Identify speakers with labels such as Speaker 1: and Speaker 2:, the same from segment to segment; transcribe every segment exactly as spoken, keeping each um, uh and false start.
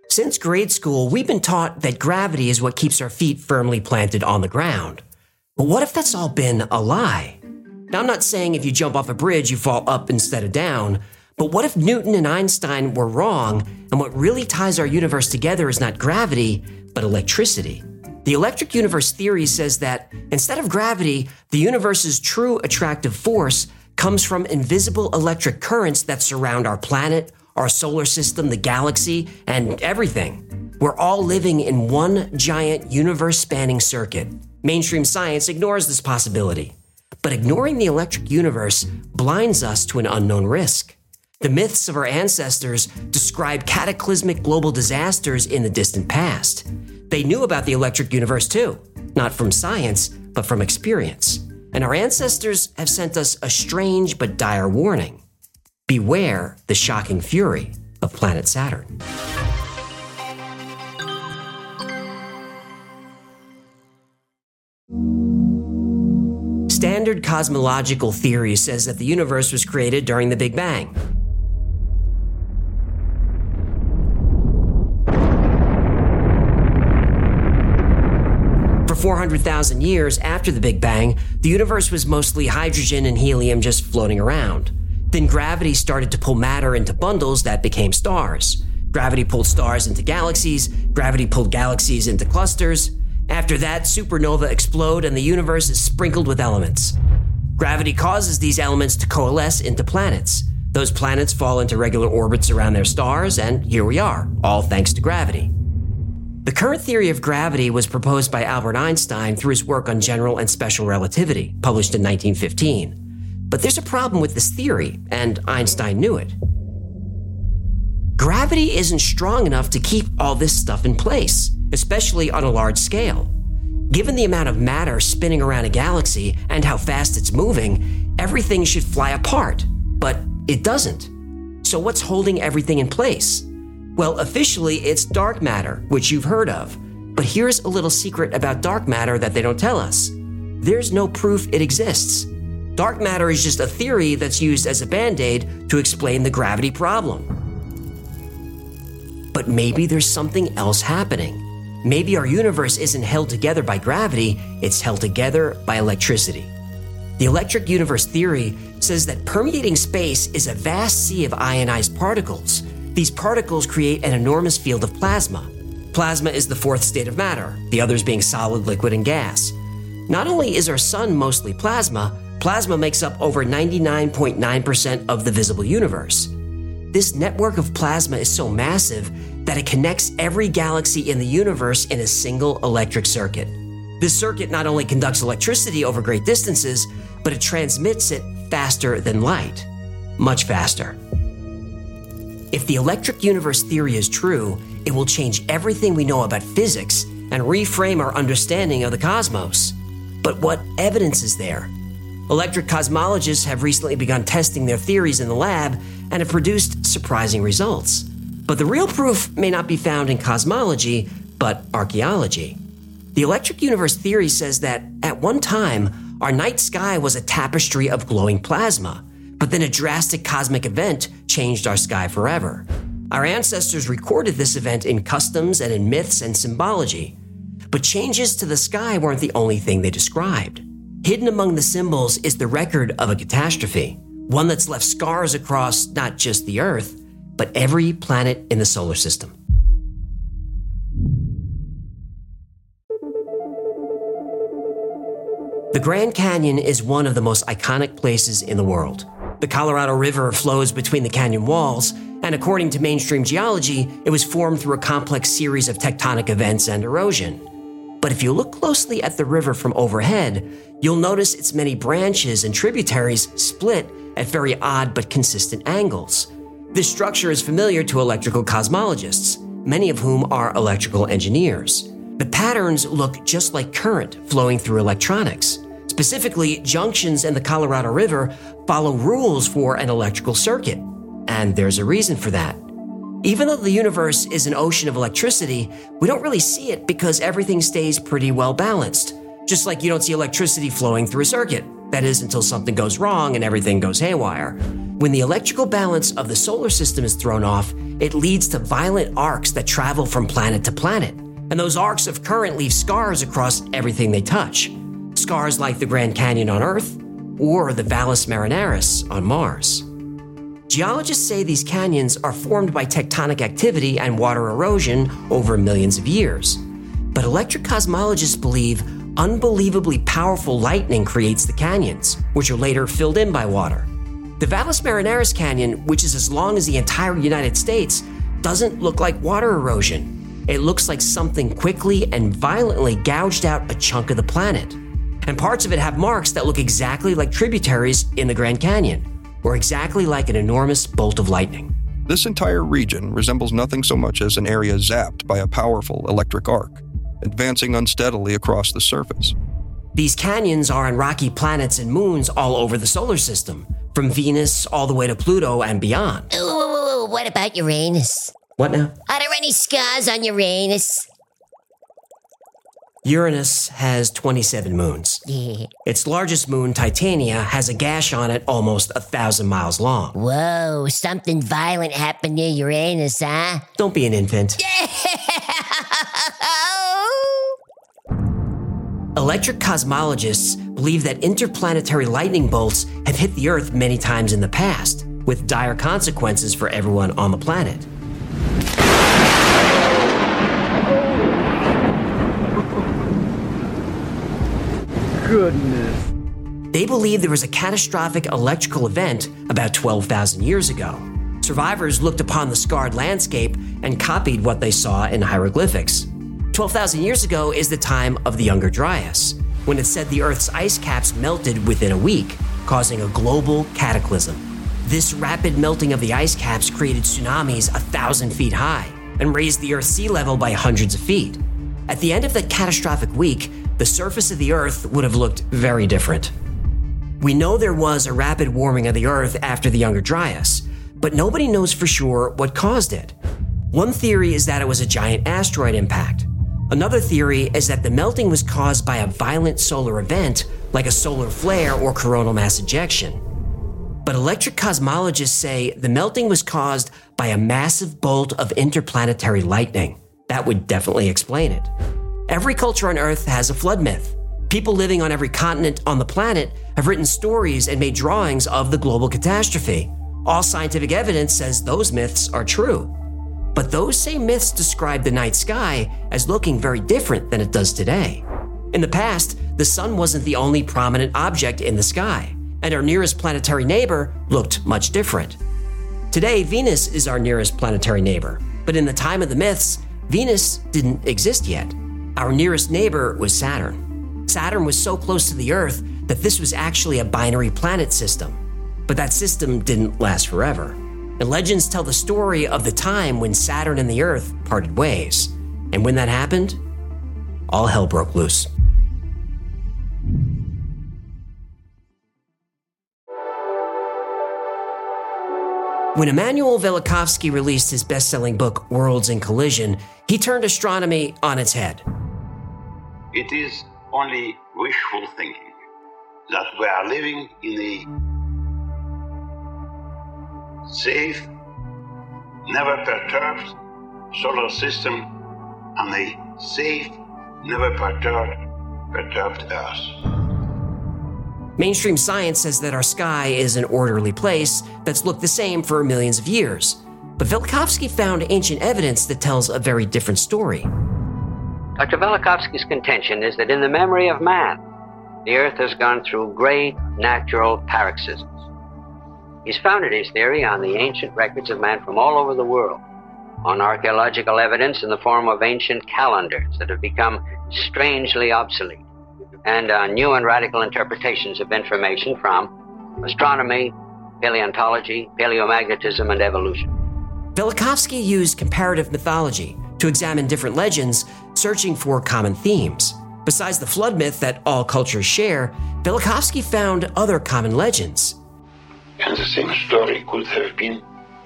Speaker 1: Since grade school, we've been taught that gravity is what keeps our feet firmly planted on the ground. But what if that's all been a lie? Now, I'm not saying if you jump off a bridge, you fall up instead of down, but what if Newton and Einstein were wrong, and what really ties our universe together is not gravity, but electricity? The electric universe theory says that instead of gravity, the universe's true attractive force comes from invisible electric currents that surround our planet, our solar system, the galaxy, and everything. We're all living in one giant universe-spanning circuit. Mainstream science ignores this possibility. But ignoring the electric universe blinds us to an unknown risk. The myths of our ancestors describe cataclysmic global disasters in the distant past. They knew about the electric universe too, not from science, but from experience. And our ancestors have sent us a strange but dire warning. Beware the shocking fury of planet Saturn. Standard cosmological theory says that the universe was created during the Big Bang. For four hundred thousand years after the Big Bang, the universe was mostly hydrogen and helium just floating around. Then gravity started to pull matter into bundles that became stars. Gravity pulled stars into galaxies, gravity pulled galaxies into clusters. After that, supernova explode and the universe is sprinkled with elements. Gravity causes these elements to coalesce into planets. Those planets fall into regular orbits around their stars, and here we are, all thanks to gravity. The current theory of gravity was proposed by Albert Einstein through his work on general and special relativity, published in nineteen fifteen. But there's a problem with this theory, and Einstein knew it. Gravity isn't strong enough to keep all this stuff in place, especially on a large scale. Given the amount of matter spinning around a galaxy and how fast it's moving, everything should fly apart, but it doesn't. So what's holding everything in place? Well, officially, it's dark matter, which you've heard of. But here's a little secret about dark matter that they don't tell us. There's no proof it exists. Dark matter is just a theory that's used as a band-aid to explain the gravity problem. But maybe there's something else happening. Maybe our universe isn't held together by gravity, it's held together by electricity. The electric universe theory says that permeating space is a vast sea of ionized particles. These particles create an enormous field of plasma. Plasma is the fourth state of matter, the others being solid, liquid, and gas. Not only is our sun mostly plasma, plasma makes up over ninety-nine point nine percent of the visible universe. This network of plasma is so massive that it connects every galaxy in the universe in a single electric circuit. This circuit not only conducts electricity over great distances, but it transmits it faster than light. Much faster. If the electric universe theory is true, it will change everything we know about physics and reframe our understanding of the cosmos. But what evidence is there? Electric cosmologists have recently begun testing their theories in the lab and have produced surprising results. But the real proof may not be found in cosmology, but archaeology. The electric universe theory says that at one time, our night sky was a tapestry of glowing plasma, but then a drastic cosmic event changed our sky forever. Our ancestors recorded this event in customs and in myths and symbology. But changes to the sky weren't the only thing they described. Hidden among the symbols is the record of a catastrophe, one that's left scars across not just the Earth, but every planet in the solar system. The Grand Canyon is one of the most iconic places in the world. The Colorado River flows between the canyon walls, and according to mainstream geology, it was formed through a complex series of tectonic events and erosion. But if you look closely at the river from overhead, you'll notice its many branches and tributaries split at very odd but consistent angles. This structure is familiar to electrical cosmologists, many of whom are electrical engineers. The patterns look just like current flowing through electronics. Specifically, junctions in the Colorado River follow rules for an electrical circuit. And there's a reason for that. Even though the universe is an ocean of electricity, we don't really see it because everything stays pretty well balanced. Just like you don't see electricity flowing through a circuit. That is, until something goes wrong and everything goes haywire. When the electrical balance of the solar system is thrown off, it leads to violent arcs that travel from planet to planet. And those arcs of current leave scars across everything they touch. Scars like the Grand Canyon on Earth or the Valles Marineris on Mars. Geologists say these canyons are formed by tectonic activity and water erosion over millions of years. But electric cosmologists believe unbelievably powerful lightning creates the canyons, which are later filled in by water. The Valles Marineris Canyon, which is as long as the entire United States, doesn't look like water erosion. It looks like something quickly and violently gouged out a chunk of the planet. And parts of it have marks that look exactly like tributaries in the Grand Canyon, or exactly like an enormous bolt of lightning.
Speaker 2: This entire region resembles nothing so much as an area zapped by a powerful electric arc, advancing unsteadily across the surface.
Speaker 1: These canyons are on rocky planets and moons all over the solar system, from Venus all the way to Pluto and beyond.
Speaker 3: Ooh, ooh, ooh, what about Uranus?
Speaker 1: What now?
Speaker 3: Are there any scars on Uranus?
Speaker 1: Uranus has twenty-seven moons.
Speaker 3: Yeah.
Speaker 1: Its largest moon, Titania, has a gash on it almost a thousand miles long.
Speaker 3: Whoa, something violent happened near Uranus, huh?
Speaker 1: Don't be an infant. Electric cosmologists believe that interplanetary lightning bolts have hit the Earth many times in the past, with dire consequences for everyone on the planet.
Speaker 4: Goodness.
Speaker 1: They believe there was a catastrophic electrical event about twelve thousand years ago. Survivors looked upon the scarred landscape and copied what they saw in hieroglyphics. twelve thousand years ago is the time of the Younger Dryas, when it said the Earth's ice caps melted within a week, causing a global cataclysm. This rapid melting of the ice caps created tsunamis a thousand feet high and raised the Earth's sea level by hundreds of feet. At the end of that catastrophic week, the surface of the Earth would have looked very different. We know there was a rapid warming of the Earth after the Younger Dryas, but nobody knows for sure what caused it. One theory is that it was a giant asteroid impact. Another theory is that the melting was caused by a violent solar event, like a solar flare or coronal mass ejection. But electric cosmologists say the melting was caused by a massive bolt of interplanetary lightning. That would definitely explain it. Every culture on Earth has a flood myth. People living on every continent on the planet have written stories and made drawings of the global catastrophe. All scientific evidence says those myths are true. But those same myths describe the night sky as looking very different than it does today. In the past, the sun wasn't the only prominent object in the sky, and our nearest planetary neighbor looked much different. Today, Venus is our nearest planetary neighbor, but in the time of the myths, Venus didn't exist yet. Our nearest neighbor was Saturn. Saturn was so close to the Earth that this was actually a binary planet system. But that system didn't last forever. And legends tell the story of the time when Saturn and the Earth parted ways. And when that happened, all hell broke loose. When Immanuel Velikovsky released his best-selling book, Worlds in Collision, he turned astronomy on its head.
Speaker 5: It is only wishful thinking that we are living in a safe, never perturbed solar system and a safe, never perturbed, perturbed Earth.
Speaker 1: Mainstream science says that our sky is an orderly place that's looked the same for millions of years. But Velikovsky found ancient evidence that tells a very different story.
Speaker 6: Doctor Velikovsky's contention is that in the memory of man, the Earth has gone through great natural paroxysms. He's founded his theory on the ancient records of man from all over the world, on archaeological evidence in the form of ancient calendars that have become strangely obsolete, and on new and radical interpretations of information from astronomy, paleontology, paleomagnetism, and evolution.
Speaker 1: Velikovsky used comparative mythology to examine different legends, searching for common themes. Besides the flood myth that all cultures share, Velikovsky found other common legends.
Speaker 5: And the same story could have been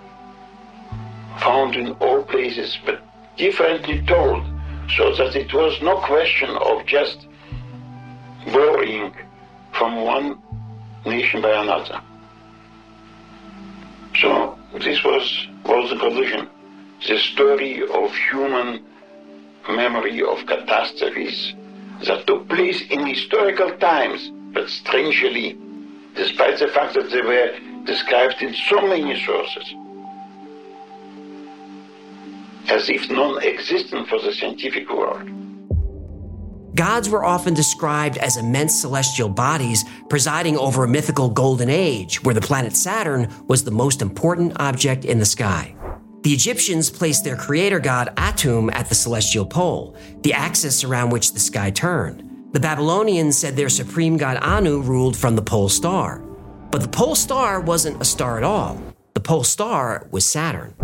Speaker 5: found in all places, but differently told, so that it was no question of just borrowing from one nation by another. So this was, was the collision, the story of human memory of catastrophes that took place in historical times, but strangely, despite the fact that they were described in so many sources, as if non-existent for the scientific world.
Speaker 1: Gods were often described as immense celestial bodies presiding over a mythical golden age where the planet Saturn was the most important object in the sky. The Egyptians placed their creator god Atum at the celestial pole, the axis around which the sky turned. The Babylonians said their supreme god Anu ruled from the pole star. But the pole star wasn't a star at all. The pole star was Saturn.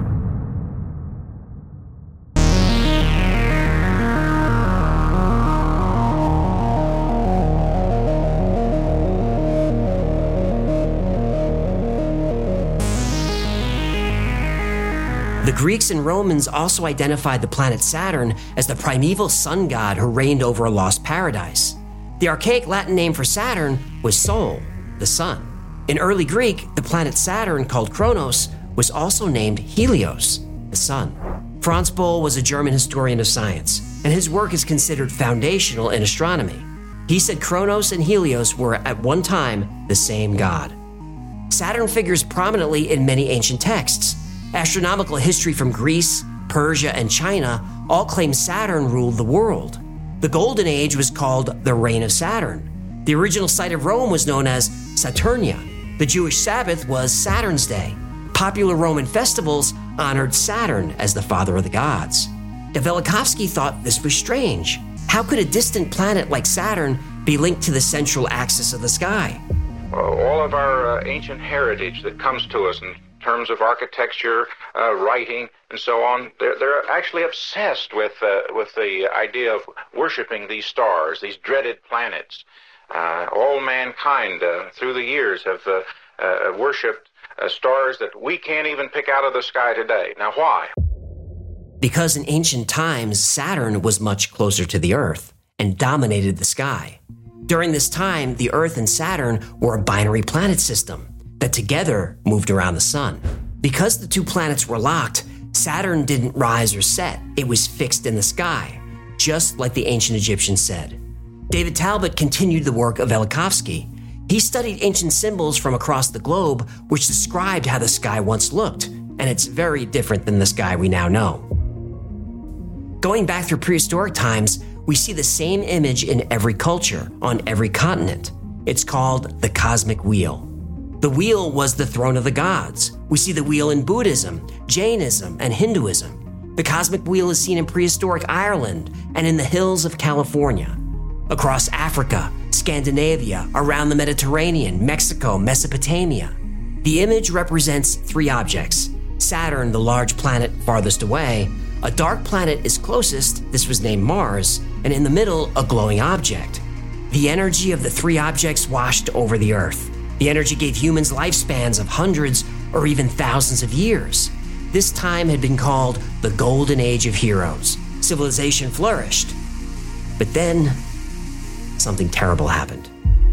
Speaker 1: The Greeks and Romans also identified the planet Saturn as the primeval sun god who reigned over a lost paradise. The archaic Latin name for Saturn was Sol, the sun. In early Greek, the planet Saturn, called Kronos, was also named Helios, the sun. Franz Boll was a German historian of science, and his work is considered foundational in astronomy. He said Kronos and Helios were at one time the same god. Saturn figures prominently in many ancient texts. Astronomical history from Greece, Persia, and China all claim Saturn ruled the world. The Golden Age was called the Reign of Saturn. The original site of Rome was known as Saturnia. The Jewish Sabbath was Saturn's Day. Popular Roman festivals honored Saturn as the father of the gods. Velikovsky thought this was strange. How could a distant planet like Saturn be linked to the central axis of the sky?
Speaker 4: All of our uh, ancient heritage that comes to us in terms of architecture, uh, writing, and so on, they're, they're actually obsessed with uh, with the idea of worshiping these stars, these dreaded planets. Uh, all mankind uh, through the years have uh, uh, worshipped uh, stars that we can't even pick out of the sky today. Now, why?
Speaker 1: Because in ancient times, Saturn was much closer to the Earth and dominated the sky. During this time, the Earth and Saturn were a binary planet system that together moved around the sun. Because the two planets were locked, Saturn didn't rise or set. It was fixed in the sky, just like the ancient Egyptians said. David Talbot continued the work of Velikovsky. He studied ancient symbols from across the globe, which described how the sky once looked, and it's very different than the sky we now know. Going back through prehistoric times, we see the same image in every culture, on every continent. It's called the cosmic wheel. The wheel was the throne of the gods. We see the wheel in Buddhism, Jainism, and Hinduism. The cosmic wheel is seen in prehistoric Ireland and in the hills of California. Across Africa, Scandinavia, around the Mediterranean, Mexico, Mesopotamia. The image represents three objects. Saturn, the large planet farthest away. A dark planet is closest, this was named Mars, and in the middle, a glowing object. The energy of the three objects washed over the Earth. The energy gave humans lifespans of hundreds or even thousands of years. This time had been called the Golden Age of Heroes. Civilization flourished. But then, something terrible happened.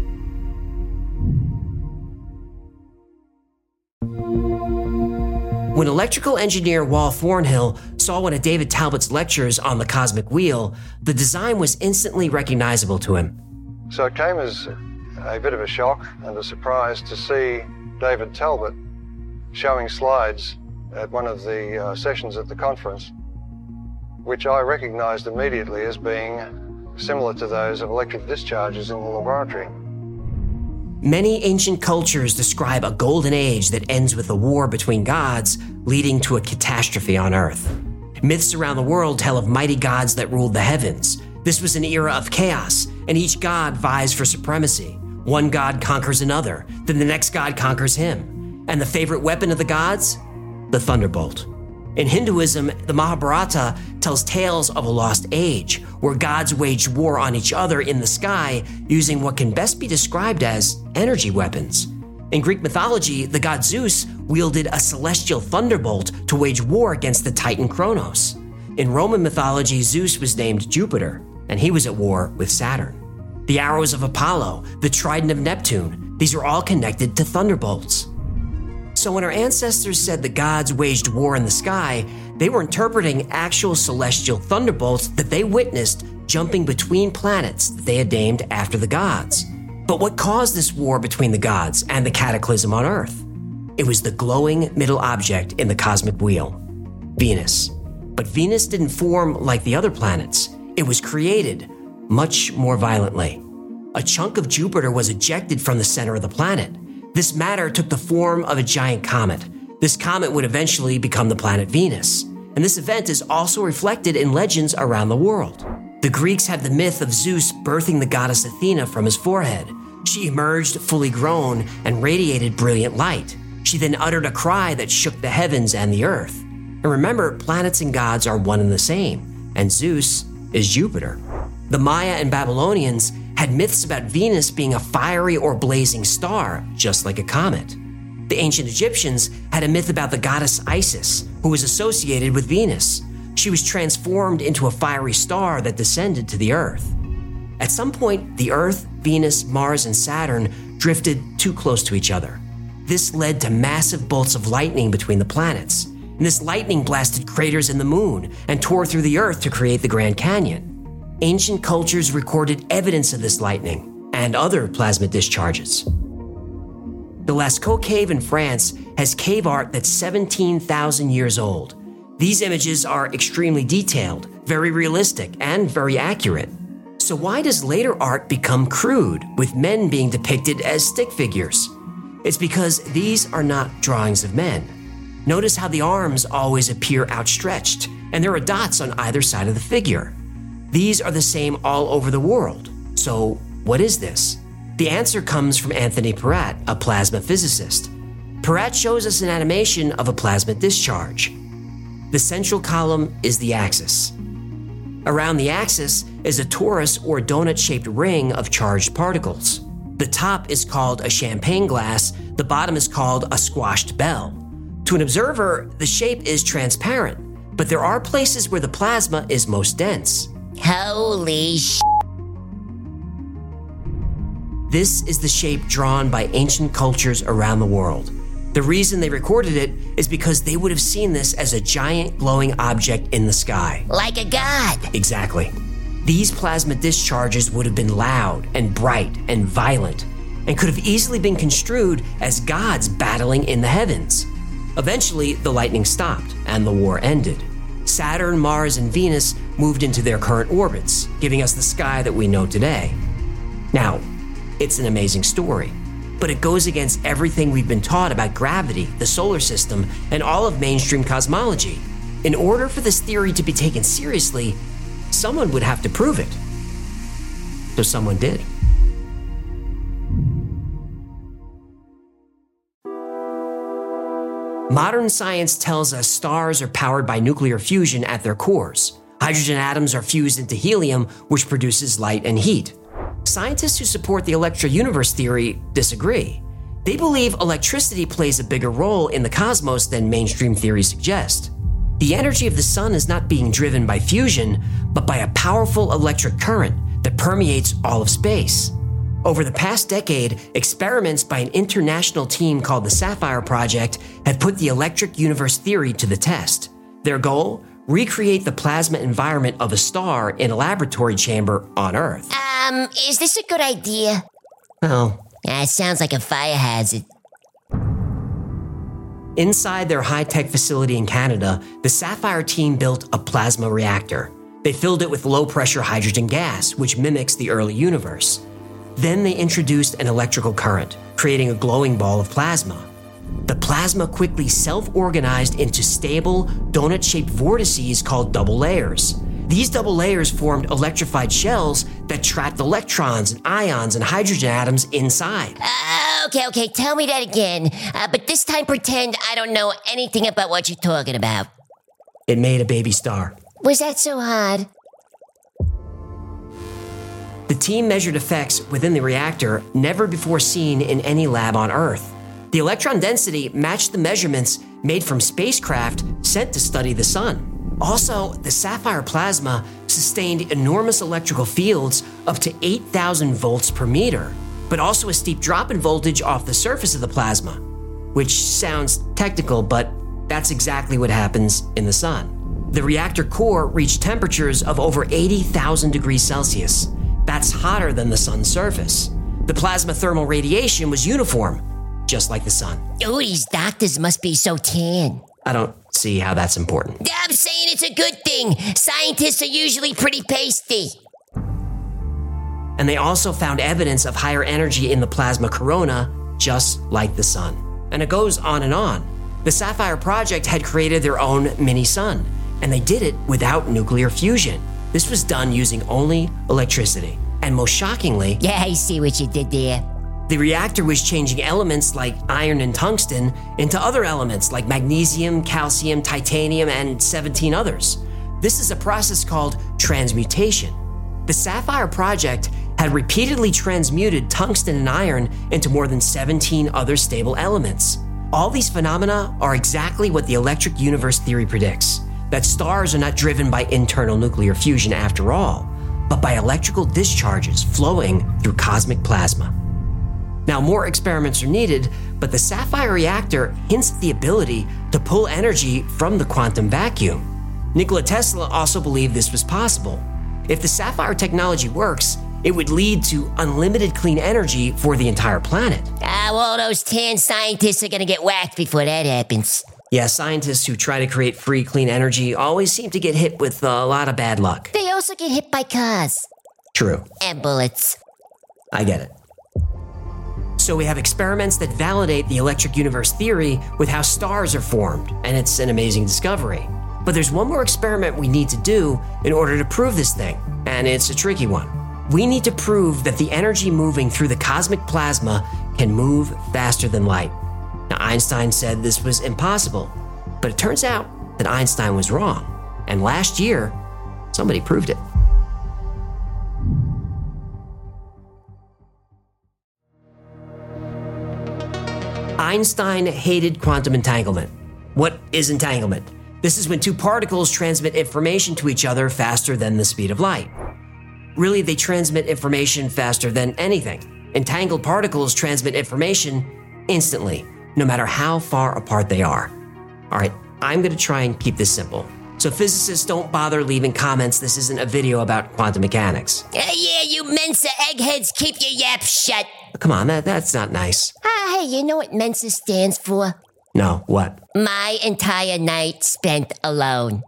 Speaker 1: When electrical engineer Wal Thornhill saw one of David Talbot's lectures on the cosmic wheel, the design was instantly recognizable to him.
Speaker 7: So it came as a bit of a shock and a surprise to see David Talbot showing slides at one of the uh, sessions at the conference, which I recognized immediately as being similar to those of electric discharges in the laboratory.
Speaker 1: Many ancient cultures describe a golden age that ends with a war between gods, leading to a catastrophe on Earth. Myths around the world tell of mighty gods that ruled the heavens. This was an era of chaos, and each god vies for supremacy. One god conquers another, then the next god conquers him. And the favorite weapon of the gods? The thunderbolt. In Hinduism, the Mahabharata tells tales of a lost age, where gods waged war on each other in the sky using what can best be described as energy weapons. In Greek mythology, the god Zeus wielded a celestial thunderbolt to wage war against the titan Kronos. In Roman mythology, Zeus was named Jupiter, and he was at war with Saturn. The arrows of Apollo, the trident of Neptune, These are all connected to thunderbolts. So when our ancestors said the gods waged war in the sky, they were interpreting actual celestial thunderbolts that they witnessed jumping between planets that they had named after the gods. But what caused this war between the gods and the cataclysm on Earth? It was the glowing middle object in the cosmic wheel, Venus. But Venus didn't form like the other planets. It was created much more violently. A chunk of Jupiter was ejected from the center of the planet. This matter took the form of a giant comet. This comet would eventually become the planet Venus. And this event is also reflected in legends around the world. The Greeks have the myth of Zeus birthing the goddess Athena from his forehead. She emerged fully grown and radiated brilliant light. She then uttered a cry that shook the heavens and the earth. And remember, planets and gods are one and the same, and Zeus is Jupiter. The Maya and Babylonians had myths about Venus being a fiery or blazing star, just like a comet. The ancient Egyptians had a myth about the goddess Isis, who was associated with Venus. She was transformed into a fiery star that descended to the Earth. At some point, the Earth, Venus, Mars, and Saturn drifted too close to each other. This led to massive bolts of lightning between the planets. And this lightning blasted craters in the moon and tore through the Earth to create the Grand Canyon. Ancient cultures recorded evidence of this lightning and other plasma discharges. The Lascaux Cave in France has cave art that's seventeen thousand years old. These images are extremely detailed, very realistic, and very accurate. So why does later art become crude, with men being depicted as stick figures? It's because these are not drawings of men. Notice how the arms always appear outstretched, and there are dots on either side of the figure. These are the same all over the world. So what is this? The answer comes from Anthony Peratt, a plasma physicist. Peratt shows us an animation of a plasma discharge. The central column is the axis. Around the axis is a torus or donut-shaped ring of charged particles. The top is called a champagne glass, the bottom is called a squashed bell. To an observer, the shape is transparent, but there are places where the plasma is most dense.
Speaker 3: Holy sh**.
Speaker 1: This is the shape drawn by ancient cultures around the world. The reason they recorded it is because they would have seen this as a giant glowing object in the sky.
Speaker 3: Like a god.
Speaker 1: Exactly. These plasma discharges would have been loud and bright and violent, and could have easily been construed as gods battling in the heavens. Eventually, the lightning stopped and the war ended. Saturn, Mars, and Venus moved into their current orbits, giving us the sky that we know today. Now, it's an amazing story, but it goes against everything we've been taught about gravity, the solar system, and all of mainstream cosmology. In order for this theory to be taken seriously, someone would have to prove it. So someone did. Modern science tells us stars are powered by nuclear fusion at their cores. Hydrogen atoms are fused into helium, which produces light and heat. Scientists who support the electro-universe theory disagree. They believe electricity plays a bigger role in the cosmos than mainstream theories suggest. The energy of the sun is not being driven by fusion, but by a powerful electric current that permeates all of space. Over the past decade, experiments by an international team called the Sapphire Project have put the electric universe theory to the test. Their goal? Recreate the plasma environment of a star in a laboratory chamber on Earth.
Speaker 3: Um, is this a good idea?
Speaker 1: Well,
Speaker 3: Uh, it sounds like a fire hazard.
Speaker 1: inside their high-tech facility in Canada, the Sapphire team built a plasma reactor. They filled it with low-pressure hydrogen gas, which mimics the early universe. Then they introduced an electrical current, creating a glowing ball of plasma. The plasma quickly self-organized into stable, donut-shaped vortices called double layers. These double layers formed electrified shells that trapped electrons and ions and hydrogen atoms inside.
Speaker 3: Uh, okay, okay, tell me that again. Uh, but this time pretend I don't know anything about what you're talking about.
Speaker 1: It made a baby star.
Speaker 3: Was that so hard?
Speaker 1: The team measured effects within the reactor never before seen in any lab on Earth. The electron density matched the measurements made from spacecraft sent to study the sun. Also, the sapphire plasma sustained enormous electrical fields up to eight thousand volts per meter. but also a steep drop in voltage off the surface of the plasma, which sounds technical, but that's exactly what happens in the sun. The reactor core reached temperatures of over eighty thousand degrees Celsius. That's hotter than the sun's surface. The plasma thermal radiation was uniform, just like the sun.
Speaker 3: Oh, these doctors must be so tan.
Speaker 1: I don't see how that's important.
Speaker 3: I'm saying it's a good thing. Scientists are usually pretty pasty.
Speaker 1: And they also found evidence of higher energy in the plasma corona, just like the sun. And it goes on and on. The Sapphire Project had created their own mini-sun, and they did it without nuclear fusion. This was done using only electricity. And most shockingly,
Speaker 3: Yeah, I see what you did there.
Speaker 1: the reactor was changing elements like iron and tungsten into other elements like magnesium, calcium, titanium, and seventeen others. This is a process called transmutation. The Sapphire Project had repeatedly transmuted tungsten and iron into more than seventeen other stable elements. All these phenomena are exactly what the electric universe theory predicts, that stars are not driven by internal nuclear fusion after all, but by electrical discharges flowing through cosmic plasma. Now, more experiments are needed, but the Sapphire reactor hints at the ability to pull energy from the quantum vacuum. Nikola Tesla also believed this was possible. If the Sapphire technology works, it would lead to unlimited clean energy for the entire planet.
Speaker 3: Ah, well, those tan scientists are gonna get whacked before that happens.
Speaker 1: Yeah, scientists who try to create free, clean energy always seem to get hit with a lot of bad luck.
Speaker 3: They also get hit by cars.
Speaker 1: True.
Speaker 3: And bullets.
Speaker 1: I get it. So we have experiments that validate the electric universe theory with how stars are formed, and it's an amazing discovery. But there's one more experiment we need to do in order to prove this thing, and it's a tricky one. We need to prove that the energy moving through the cosmic plasma can move faster than light. Now, Einstein said this was impossible, but it turns out that Einstein was wrong. And last year, somebody proved it. Einstein hated quantum entanglement. What is entanglement? This is when two particles transmit information to each other faster than the speed of light. Really, they transmit information faster than anything. Entangled particles transmit information instantly, no matter how far apart they are. All right, I'm going to try and keep this simple. So physicists, don't bother leaving comments. This isn't a video about quantum mechanics.
Speaker 3: Uh, yeah, you Mensa eggheads, keep your yap shut.
Speaker 1: Come on, that, that's not nice.
Speaker 3: Ah, hey, you know what Mensa stands for?
Speaker 1: No, what?
Speaker 3: My entire night spent alone.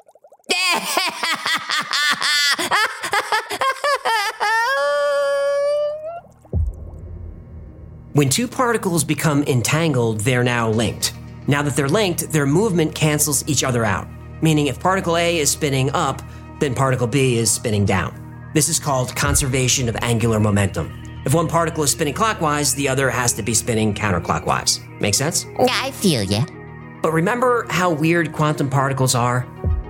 Speaker 1: When two particles become entangled, they're now linked. Now that they're linked, their movement cancels each other out, meaning if particle A is spinning up, then particle B is spinning down. This is called conservation of angular momentum. If one particle is spinning clockwise, the other has to be spinning counterclockwise. Make sense?
Speaker 3: I feel ya.
Speaker 1: But remember how weird quantum particles are?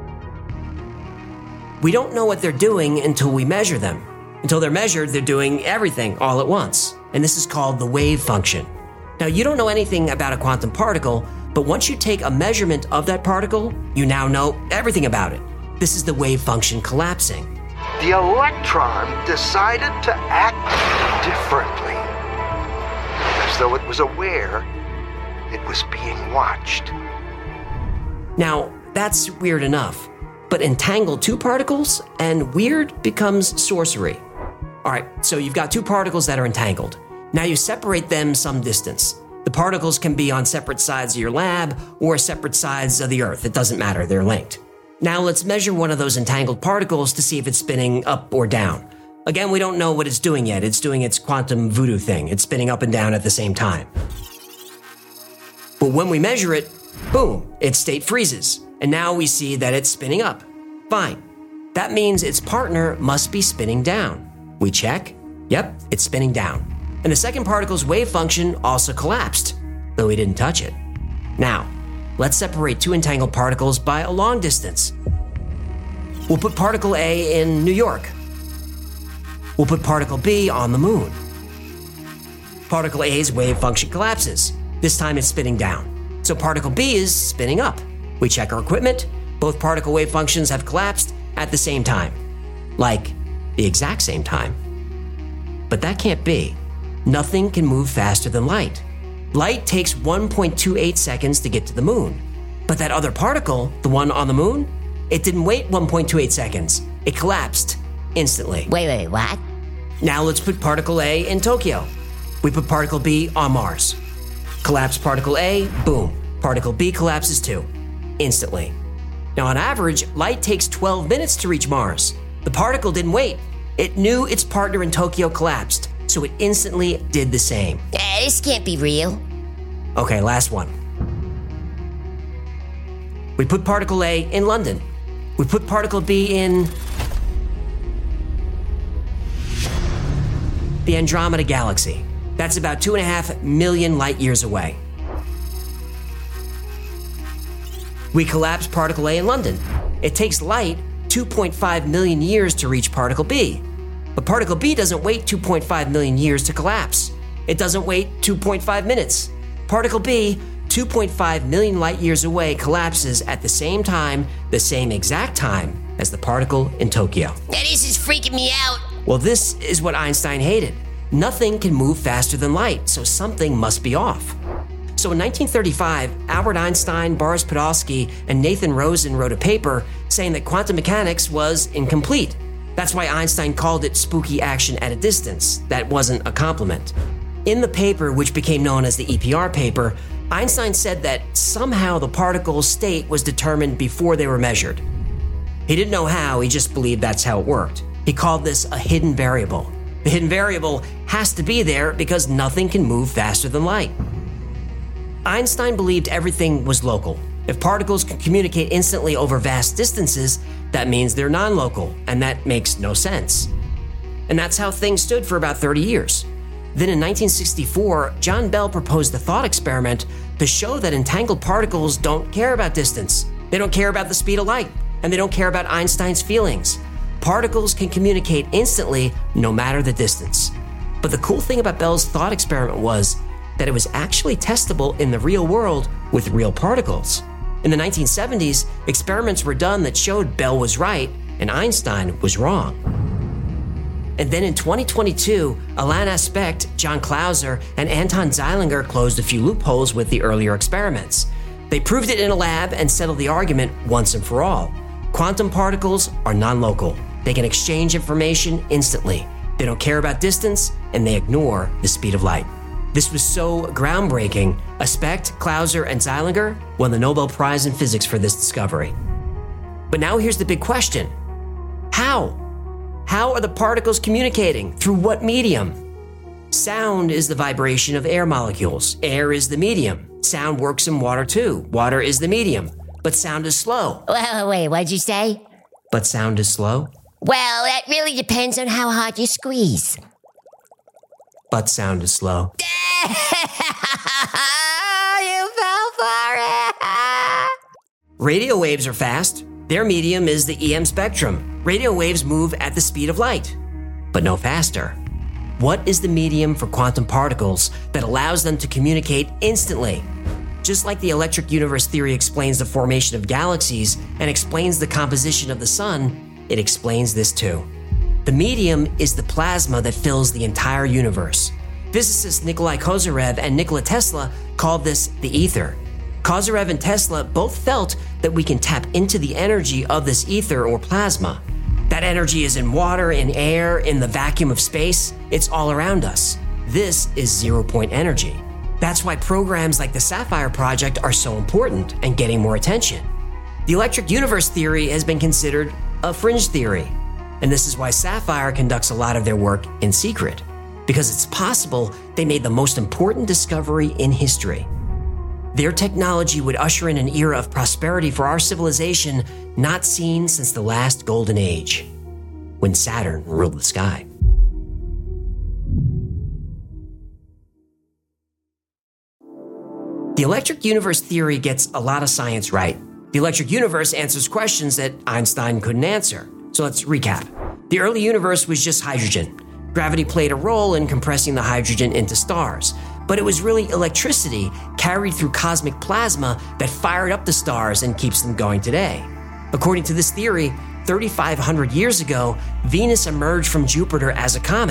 Speaker 1: We don't know what they're doing until we measure them. Until they're measured, they're doing everything all at once. And this is called the wave function. Now, you don't know anything about a quantum particle, but once you take a measurement of that particle, you now know everything about it. This is the wave function collapsing.
Speaker 8: The electron decided to act differently, as though it was aware it was being watched.
Speaker 1: Now, that's weird enough, but entangle two particles and weird becomes sorcery. All right, so you've got two particles that are entangled. Now you separate them some distance. The particles can be on separate sides of your lab or separate sides of the Earth. It doesn't matter, they're linked. Now let's measure one of those entangled particles to see if it's spinning up or down. Again, we don't know what it's doing yet. It's doing its quantum voodoo thing. It's spinning up and down at the same time. But when we measure it, boom, its state freezes. And now we see that it's spinning up. Fine. That means its partner must be spinning down. We check. Yep, it's spinning down. And the second particle's wave function also collapsed, though we didn't touch it. Now, let's separate two entangled particles by a long distance. We'll put particle A in New York. We'll put particle B on the moon. Particle A's wave function collapses. This time it's spinning down. So particle B is spinning up. We check our equipment. Both particle wave functions have collapsed at the same time. Like, the exact same time. But that can't be. Nothing can move faster than light. Light takes one point two eight seconds to get to the moon. But that other particle, the one on the moon, it didn't wait one point two eight seconds. It collapsed instantly.
Speaker 3: Wait, wait, what?
Speaker 1: Now let's put particle A in Tokyo. We put particle B on Mars. Collapse particle A, boom. Particle B collapses too, instantly. Now on average, light takes twelve minutes to reach Mars. The particle didn't wait. It knew its partner in Tokyo collapsed, so it instantly did the same.
Speaker 3: Uh, this can't be real.
Speaker 1: Okay, last one. We put particle A in London. We put particle B in the Andromeda Galaxy. That's about two and a half million light years away. We collapse particle A in London. It takes light two point five million years to reach particle B. But particle B doesn't wait two point five million years to collapse. It doesn't wait two point five minutes. Particle B, two point five million light years away, collapses at the same time, the same exact time as the particle in Tokyo.
Speaker 3: Now, this is freaking me out.
Speaker 1: Well, this is what Einstein hated. Nothing can move faster than light, so something must be off. So in nineteen thirty-five, Albert Einstein, Boris Podolsky, and Nathan Rosen wrote a paper saying that quantum mechanics was incomplete. That's why Einstein called it spooky action at a distance. That wasn't a compliment. In the paper, which became known as the E P R paper, Einstein said that somehow the particle's state was determined before they were measured. He didn't know how, he just believed that's how it worked. He called this a hidden variable. The hidden variable has to be there because nothing can move faster than light. Einstein believed everything was local. If particles can communicate instantly over vast distances, that means they're non-local, and that makes no sense. And that's how things stood for about thirty years. Then in nineteen sixty-four, John Bell proposed the thought experiment to show that entangled particles don't care about distance. They don't care about the speed of light, and they don't care about Einstein's feelings. Particles can communicate instantly no matter the distance. But the cool thing about Bell's thought experiment was that it was actually testable in the real world with real particles. In the nineteen seventies, experiments were done that showed Bell was right and Einstein was wrong. And then in twenty twenty-two, Alain Aspect, John Clauser, and Anton Zeilinger closed a few loopholes with the earlier experiments. They proved it in a lab and settled the argument once and for all. Quantum particles are non-local. They can exchange information instantly. They don't care about distance, and they ignore the speed of light. This was so groundbreaking, Aspect, Clauser, and Zeilinger won the Nobel Prize in Physics for this discovery. But now here's the big question. How? How are the particles communicating? Through what medium? Sound is the vibration of air molecules. Air is the medium. Sound works in water too. Water is the medium. But sound is slow.
Speaker 3: Wait, wait, what'd you say?
Speaker 1: But sound is slow?
Speaker 3: Well, that really depends on how hard you squeeze.
Speaker 1: But sound is slow.
Speaker 3: You fell for it!
Speaker 1: Radio waves are fast. Their medium is the E M spectrum. Radio waves move at the speed of light, but no faster. What is the medium for quantum particles that allows them to communicate instantly? Just like the electric universe theory explains the formation of galaxies and explains the composition of the sun, it explains this too. The medium is the plasma that fills the entire universe. Physicists Nikolai Kozyrev and Nikola Tesla called this the ether. Kozyrev and Tesla both felt that we can tap into the energy of this ether or plasma. That energy is in water, in air, in the vacuum of space. It's all around us. This is zero-point energy. That's why programs like the Sapphire Project are so important and getting more attention. The electric universe theory has been considered a fringe theory, and this is why Sapphire conducts a lot of their work in secret, because it's possible they made the most important discovery in history. Their technology would usher in an era of prosperity for our civilization not seen since the last golden age, when Saturn ruled the sky. The electric universe theory gets a lot of science right. The electric universe answers questions that Einstein couldn't answer. So let's recap. The early universe was just hydrogen. Gravity played a role in compressing the hydrogen into stars, but it was really electricity carried through cosmic plasma that fired up the stars and keeps them going today. According to this theory, thirty-five hundred years ago, Venus emerged from Jupiter as a comet.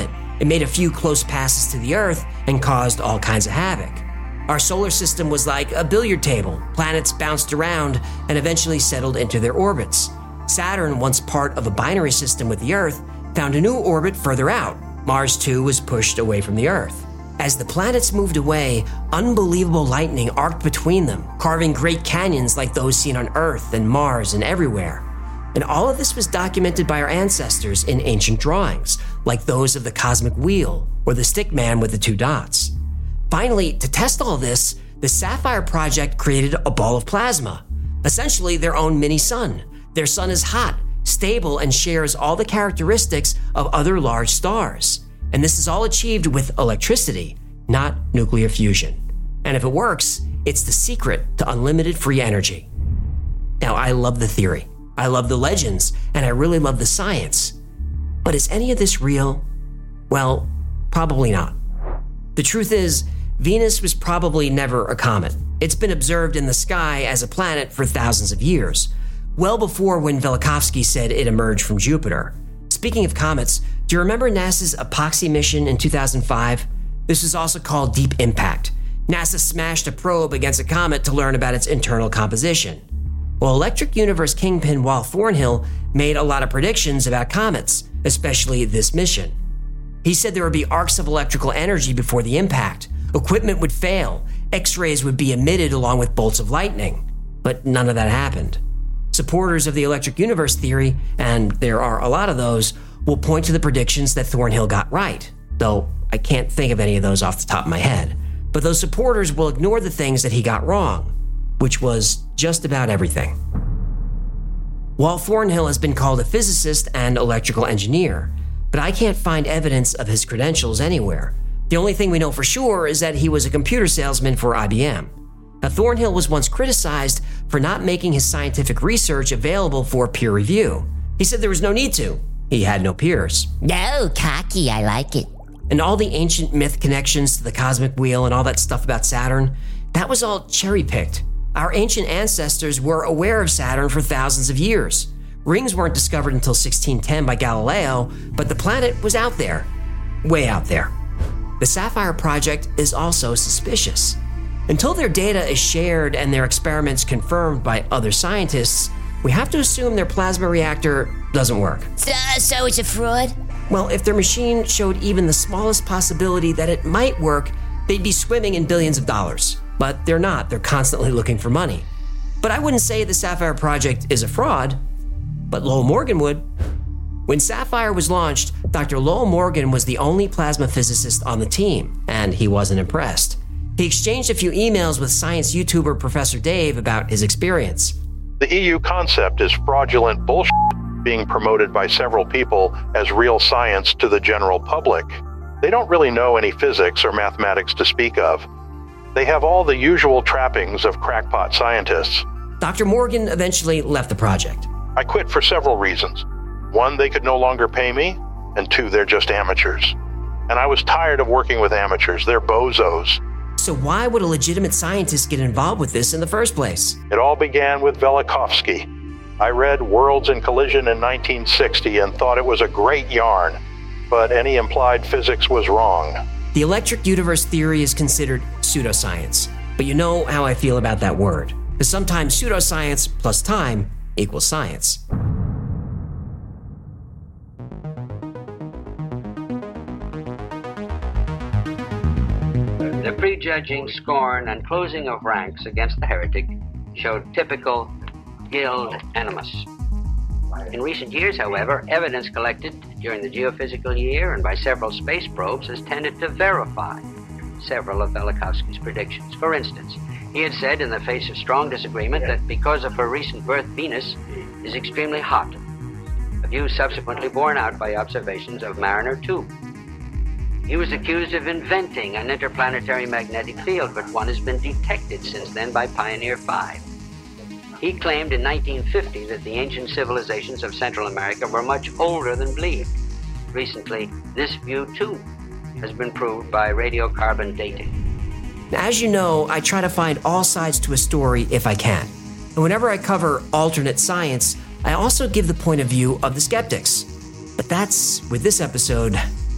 Speaker 1: It made a few close passes to the Earth and caused all kinds of havoc. Our solar system was like a billiard table. Planets bounced around and eventually settled into their orbits. Saturn, once part of a binary system with the Earth, found a new orbit further out. Mars too was pushed away from the Earth. As the planets moved away, unbelievable lightning arced between them, carving great canyons like those seen on Earth and Mars and everywhere. And all of this was documented by our ancestors in ancient drawings, like those of the cosmic wheel or the stick man with the two dots. Finally, to test all this, the Sapphire Project created a ball of plasma, essentially their own mini-sun. Their sun is hot, stable, and shares all the characteristics of other large stars. And this is all achieved with electricity, not nuclear fusion. And if it works, it's the secret to unlimited free energy. Now, I love the theory, I love the legends, and I really love the science. But is any of this real? Well, probably not. The truth is, Venus was probably never a comet. It's been observed in the sky as a planet for thousands of years, well before when Velikovsky said it emerged from Jupiter. Speaking of comets, do you remember NASA's EPOXY mission in two thousand five? This is also called Deep Impact. NASA smashed a probe against a comet to learn about its internal composition. Well, Electric Universe kingpin Wal Thornhill made a lot of predictions about comets, especially this mission. He said there would be arcs of electrical energy before the impact, equipment would fail, X-rays would be emitted along with bolts of lightning. But none of that happened. Supporters of the Electric Universe theory, and there are a lot of those, will point to the predictions that Thornhill got right, though I can't think of any of those off the top of my head. But those supporters will ignore the things that he got wrong, which was just about everything. Wal Thornhill has been called a physicist and electrical engineer, but I can't find evidence of his credentials anywhere. The only thing we know for sure is that he was a computer salesman for I B M. Now, Thornhill was once criticized for not making his scientific research available for peer review. He said there was no need to. He had no peers.
Speaker 3: No, cocky, I like it.
Speaker 1: And all the ancient myth connections to the cosmic wheel and all that stuff about Saturn, that was all cherry-picked. Our ancient ancestors were aware of Saturn for thousands of years. Rings weren't discovered until sixteen ten by Galileo, but the planet was out there, way out there. The Sapphire Project is also suspicious. Until their data is shared and their experiments confirmed by other scientists, we have to assume their plasma reactor doesn't work.
Speaker 3: So, so it's a fraud?
Speaker 1: Well, if their machine showed even the smallest possibility that it might work, they'd be swimming in billions of dollars. But they're not. They're constantly looking for money. But I wouldn't say the Sapphire Project is a fraud, but Lowell Morgan would. When Sapphire was launched, Doctor Lowell Morgan was the only plasma physicist on the team, and he wasn't impressed. He exchanged a few emails with science YouTuber Professor Dave about his experience.
Speaker 9: The E U concept is fraudulent bullshit being promoted by several people as real science to the general public. They don't really know any physics or mathematics to speak of. They have all the usual trappings of crackpot scientists.
Speaker 1: Doctor Morgan eventually left the project.
Speaker 9: I quit for several reasons. One, they could no longer pay me, and two, they're just amateurs. And I was tired of working with amateurs. They're bozos.
Speaker 1: So why would a legitimate scientist get involved with this in the first place?
Speaker 9: It all began with Velikovsky. I read Worlds in Collision in nineteen sixty and thought it was a great yarn, but any implied physics was wrong.
Speaker 1: The electric universe theory is considered pseudoscience, but you know how I feel about that word, because sometimes pseudoscience plus time equals science.
Speaker 6: The prejudging scorn and closing of ranks against the heretic showed typical guild animus. In recent years, however, evidence collected during the geophysical year and by several space probes has tended to verify several of Velikovsky's predictions. For instance, he had said in the face of strong disagreement that because of her recent birth, Venus is extremely hot, a view subsequently borne out by observations of Mariner two. He was accused of inventing an interplanetary magnetic field, but one has been detected since then by Pioneer five. He claimed in nineteen fifty that the ancient civilizations of Central America were much older than believed. Recently, this view, too, has been proved by radiocarbon dating.
Speaker 1: As you know, I try to find all sides to a story if I can. And whenever I cover alternate science, I also give the point of view of the skeptics. But that's, with this episode,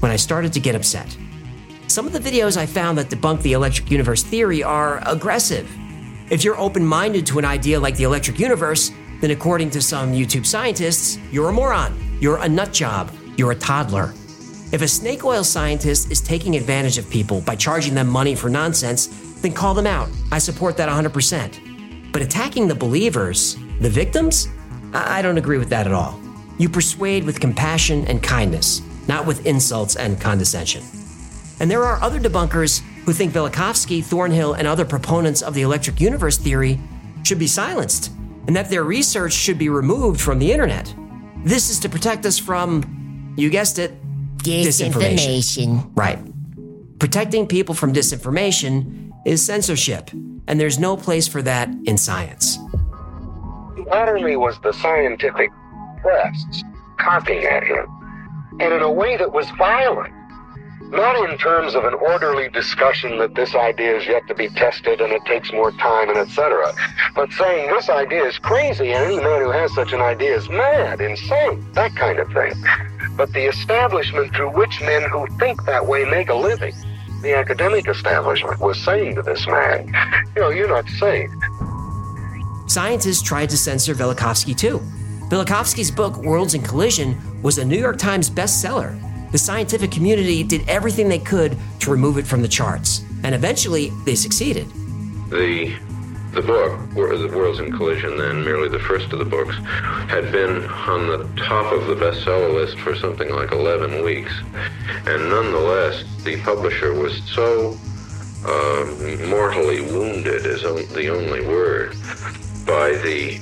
Speaker 1: when I started to get upset. Some of the videos I found that debunk the electric universe theory are aggressive. If you're open-minded to an idea like the electric universe, then according to some YouTube scientists, you're a moron, you're a nut job, you're a toddler. If a snake oil scientist is taking advantage of people by charging them money for nonsense, then call them out. I support that one hundred percent. But attacking the believers, the victims? I don't agree with that at all. You persuade with compassion and kindness, not with insults and condescension. And there are other debunkers who think Velikovsky, Thornhill, and other proponents of the electric universe theory should be silenced, and that their research should be removed from the internet. This is to protect us from, you guessed it, disinformation.
Speaker 3: Disinformation.
Speaker 1: Right. Protecting people from disinformation is censorship, and there's no place for that in science.
Speaker 10: Not only was the scientific press copying at him, and in a way that was violent, not in terms of an orderly discussion that this idea is yet to be tested and it takes more time and et cetera, but saying this idea is crazy and any man who has such an idea is mad, insane, that kind of thing. But the establishment through which men who think that way make a living, the academic establishment, was saying to this man, you know, you're not sane.
Speaker 1: Scientists tried to censor Velikovsky too. Velikovsky's book, Worlds in Collision, was a New York Times bestseller. The scientific community did everything they could to remove it from the charts, and eventually they succeeded.
Speaker 11: The the book, The Worlds in Collision, then merely the first of the books, had been on the top of the bestseller list for something like eleven weeks. And nonetheless, the publisher was so uh, mortally wounded, is the only word, by the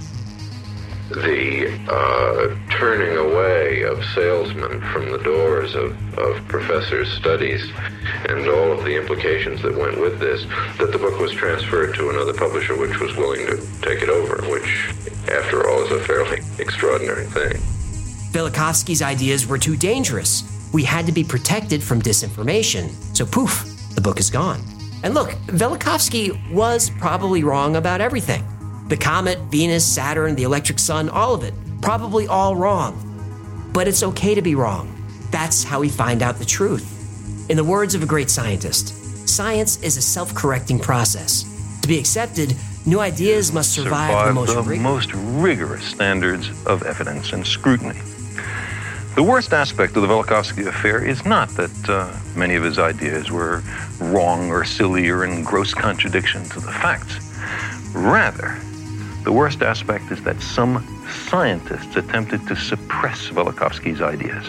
Speaker 11: the uh, turning away of salesmen from the doors of, of professors' studies and all of the implications that went with this, that the book was transferred to another publisher which was willing to take it over, which, after all, is a fairly extraordinary thing.
Speaker 1: Velikovsky's ideas were too dangerous. We had to be protected from disinformation. So poof, the book is gone. And look, Velikovsky was probably wrong about everything. The comet, Venus, Saturn, the electric sun, all of it. Probably all wrong. But it's okay to be wrong. That's how we find out the truth. In the words of a great scientist, science is a self-correcting process. To be accepted, new ideas must survive, survive the, most,
Speaker 12: the
Speaker 1: rig-
Speaker 12: most rigorous standards of evidence and scrutiny. The worst aspect of the Velikovsky affair is not that uh, many of his ideas were wrong or silly or in gross contradiction to the facts. Rather, the worst aspect is that some scientists attempted to suppress Velikovsky's ideas.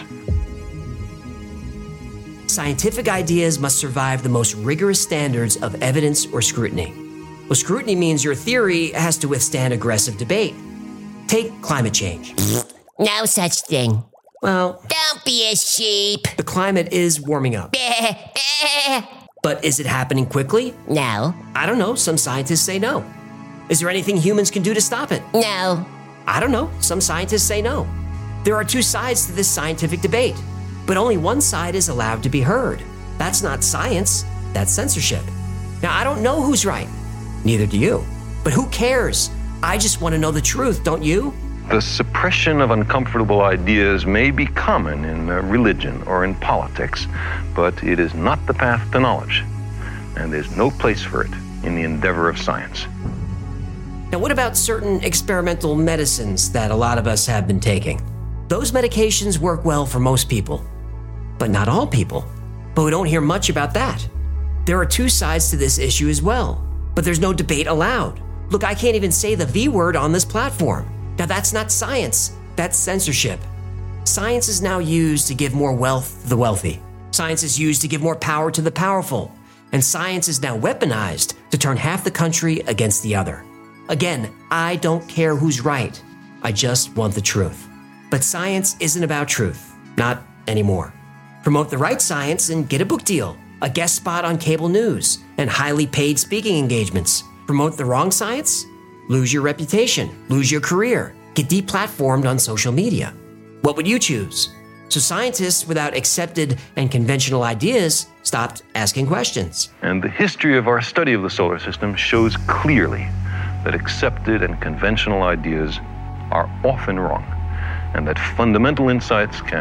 Speaker 1: Scientific ideas must survive the most rigorous standards of evidence or scrutiny. Well, scrutiny means your theory has to withstand aggressive debate. Take climate change.
Speaker 3: No such thing.
Speaker 1: Well,
Speaker 3: don't be a sheep.
Speaker 1: The climate is warming up. But is it happening quickly?
Speaker 3: No.
Speaker 1: I don't know. Some scientists say no. Is there anything humans can do to stop it?
Speaker 3: No.
Speaker 1: I don't know. Some scientists say no. There are two sides to this scientific debate, but only one side is allowed to be heard. That's not science, that's censorship. Now, I don't know who's right. Neither do you. But who cares? I just want to know the truth, don't you?
Speaker 12: The suppression of uncomfortable ideas may be common in uh, religion or in politics, but it is not the path to knowledge, and there's no place for it in the endeavor of science.
Speaker 1: Now, what about certain experimental medicines that a lot of us have been taking? Those medications work well for most people, but not all people. But we don't hear much about that. There are two sides to this issue as well, but there's no debate allowed. Look, I can't even say the V word on this platform. Now, that's not science, that's censorship. Science is now used to give more wealth to the wealthy. Science is used to give more power to the powerful. And science is now weaponized to turn half the country against the other. Again, I don't care who's right. I just want the truth. But science isn't about truth. Not anymore. Promote the right science and get a book deal, a guest spot on cable news, and highly paid speaking engagements. Promote the wrong science? Lose your reputation, lose your career, get deplatformed on social media. What would you choose? So scientists without accepted and conventional ideas stopped asking questions.
Speaker 12: And the history of our study of the solar system shows clearly that accepted and conventional ideas are often wrong, and that fundamental insights can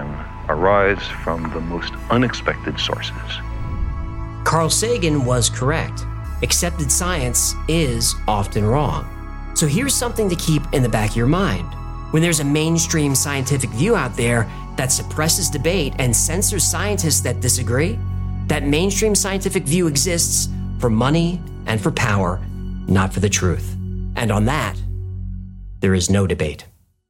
Speaker 12: arise from the most unexpected sources.
Speaker 1: Carl Sagan was correct. Accepted science is often wrong. So here's something to keep in the back of your mind. When there's a mainstream scientific view out there that suppresses debate and censors scientists that disagree, that mainstream scientific view exists for money and for power, not for the truth. And on that, there is no debate.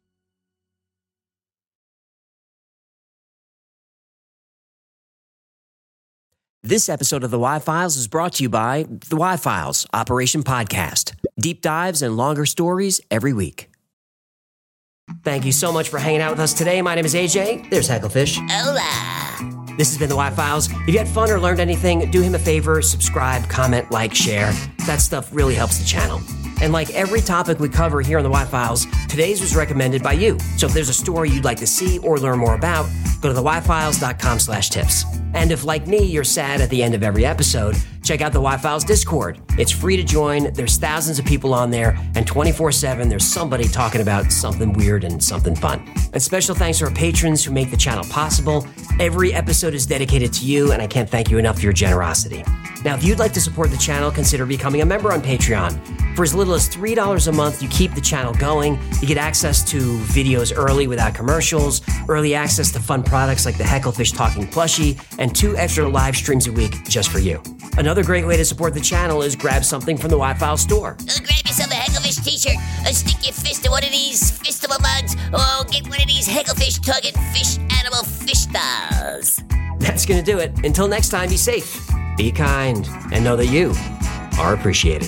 Speaker 1: This episode of The Y-Files is brought to you by The Y-Files, Operation Podcast. Deep dives and longer stories every week. Thank you so much for hanging out with us today. My name is A J. There's Hecklefish.
Speaker 3: Hola!
Speaker 1: This has been The Y-Files. If you had fun or learned anything, do him a favor, subscribe, comment, like, share. That stuff really helps the channel. And like every topic we cover here on The Y-Files, today's was recommended by you. So if there's a story you'd like to see or learn more about, go to the y files dot com slash tips. And if, like me, you're sad at the end of every episode, check out the Y-Files Discord. It's free to join. There's thousands of people on there, and twenty-four seven, there's somebody talking about something weird and something fun. And special thanks to our patrons who make the channel possible. Every episode is dedicated to you, and I can't thank you enough for your generosity. Now, if you'd like to support the channel, consider becoming a member on Patreon. For as little as three dollars a month, you keep the channel going. You get access to videos early without commercials, early access to fun products like the Hecklefish Talking Plushie, and two extra live streams a week just for you. Another great way to support the channel is grab something from the Y-Files store.
Speaker 3: Uh, grab yourself a Hecklefish t-shirt, uh, stick your fist in one of these festival mugs, or get one of these Hecklefish tugging fish animal fish dolls.
Speaker 1: That's gonna do it. Until next time, be safe, be kind, and know that you are appreciated.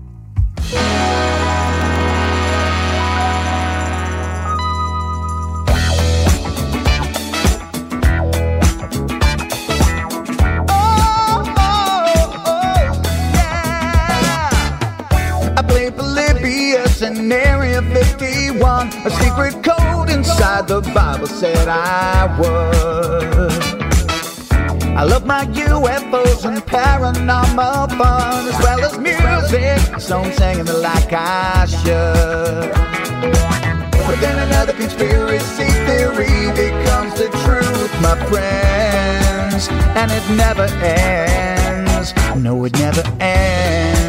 Speaker 13: In Area fifty-one, a secret code inside the Bible said I would. I love my U F Os and paranormal fun, as well as music, so I'm singing it like I should. But then another conspiracy theory becomes the truth, my friends, and it never ends. No, it never ends.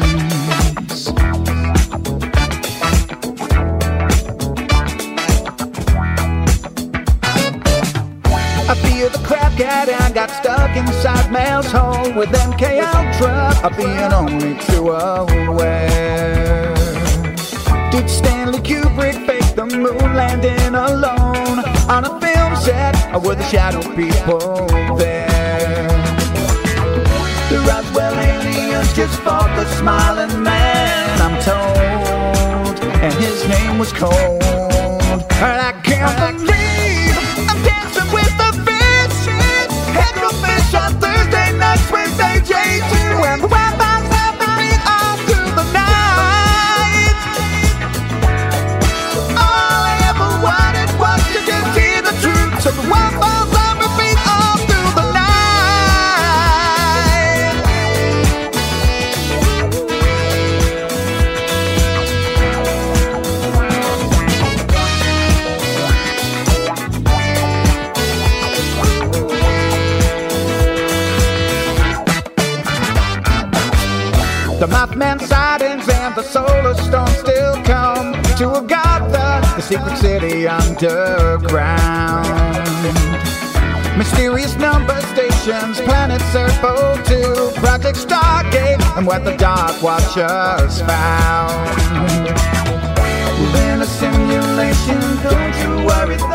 Speaker 13: I feel the crap cat and got stuck inside Mel's hole with M K Ultra, I'll being only too aware. Did Stanley Kubrick fake the moon landing alone on a film set, or were the shadow people there? The Roswell aliens just fought the smiling man, I'm told, and his name was Cold. And I can't believe I'm dancing with the fish. Hecklefish on Thursday nights with A J two, and the Wi-Fi's helping me all through the night. All I ever wanted was to just hear the truth, so the Wi-Fi's on repeat all through the night. The Mothman sightings and the solar storm still come to Agartha, the secret city underground. Mysterious number stations, planets Earth O two, Project Stargate, and what the Dark Watchers found. We're in a simulation, don't you worry.